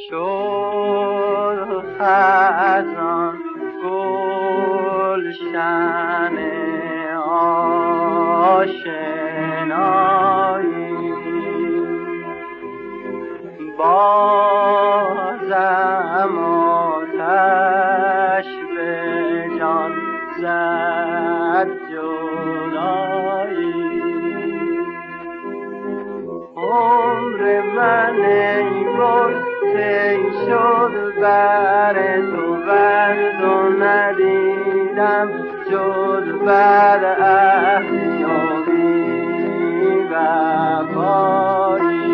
شد خزان گلشن آشنایی، بازم آتش به جان زد جدایی. عمر من ای گل طی شد بر تو ورد و ندیدم جز بر عهد و بی وفایی.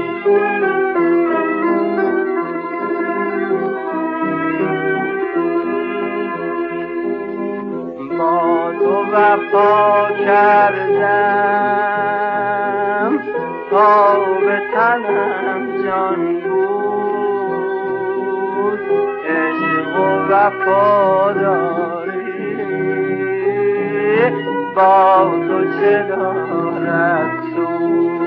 با تو وفا کردم تا به تنم جان بود، عشق و وفاداری با تو چه دارد سود.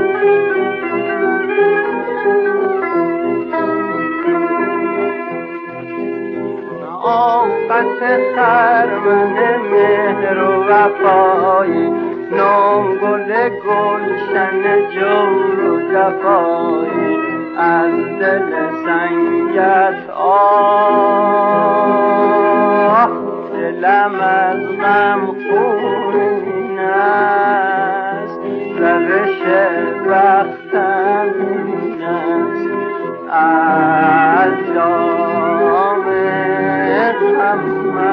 آفت خرمن مهر و وفایی، نوگل گلشن جور و جفایی، از دل سنگت آه دلم از غم خون است، روش بختم این است، از جام غم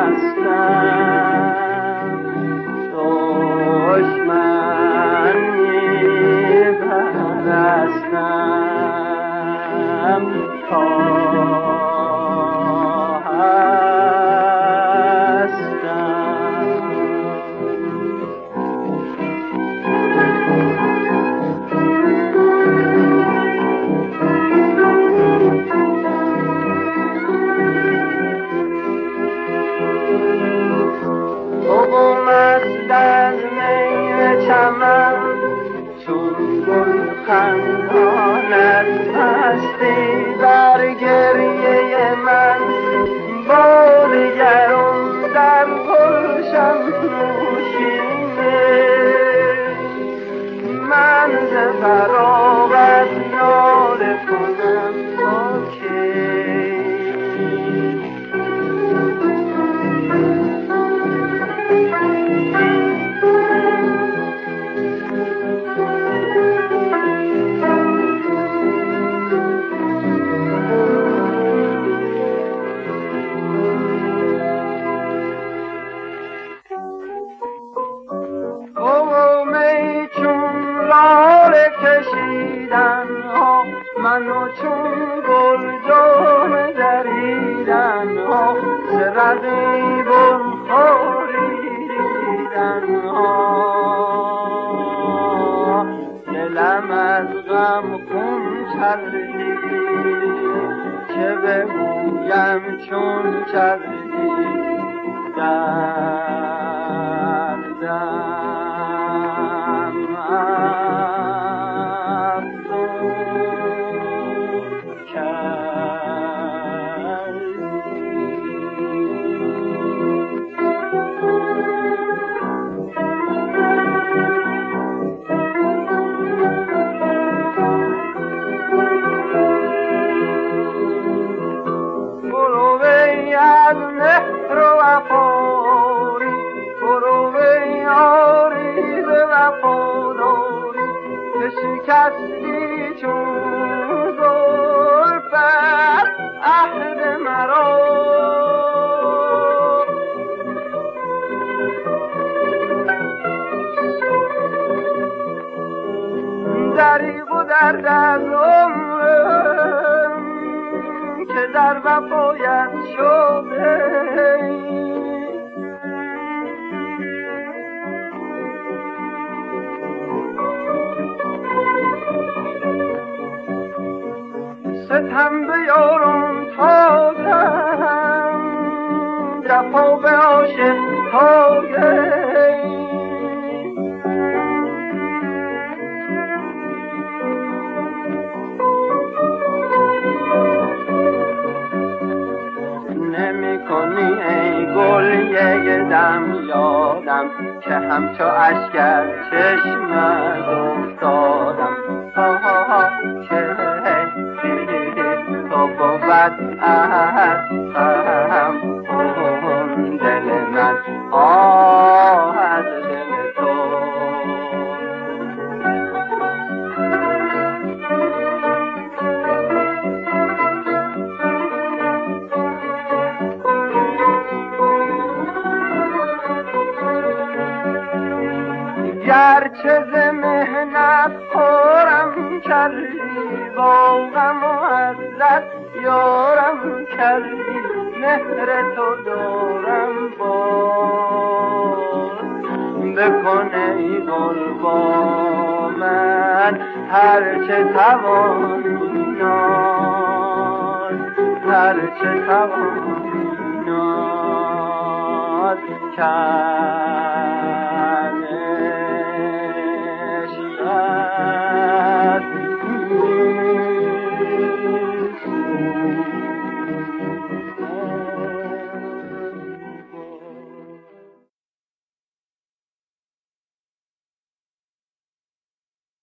مستم، دشمن می‌پرستم تا خندان از مستی در گریه من، باد گرم در گلشن نوشینه، من ز فراغت ناله کنم تا کی. منو چون گل جان دریدن ها، ز رقیبان خاریدن ها، دلم از غم خون چردی، چه بگویم چون چردی دردم شکستی چون زلفت عهد مرا، دریغ و درد از عمرم که در وفایت شده، ستم به یارم تازم، جفا به عاشق تازم، افتادم که همچو اشکر چشمت افتادم که تو بود از غم دل من از دل تو. گرچه ز مهنت خورم کردی با غم و حسرت یارم کردی مهر تو دارم باز بکن ای گل با من هرچه توانی ناز هرچه توانی ناز کرد